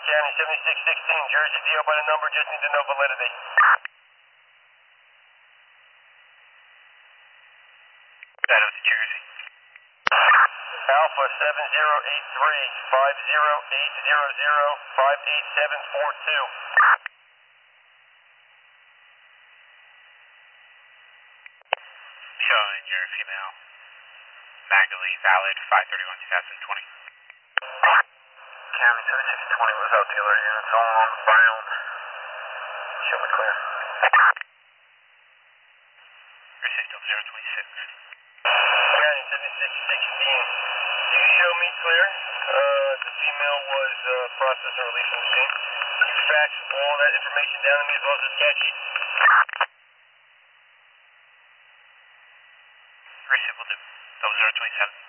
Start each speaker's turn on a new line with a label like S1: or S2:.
S1: County 7616, Jersey DO by the number, just need to know validity.
S2: That was Jersey.
S1: Alpha 7083-50800-58742.
S2: Showing your female. Magdalene valid 5/31/2020.
S3: County 7620 was out the alert units all bound. Show me clear.
S2: Your system 026.
S1: County 7616, you show me clear. The female was processed and released from the scene. Can you fax all that information down to me as well as the scat sheet?
S2: Receive will do. 027.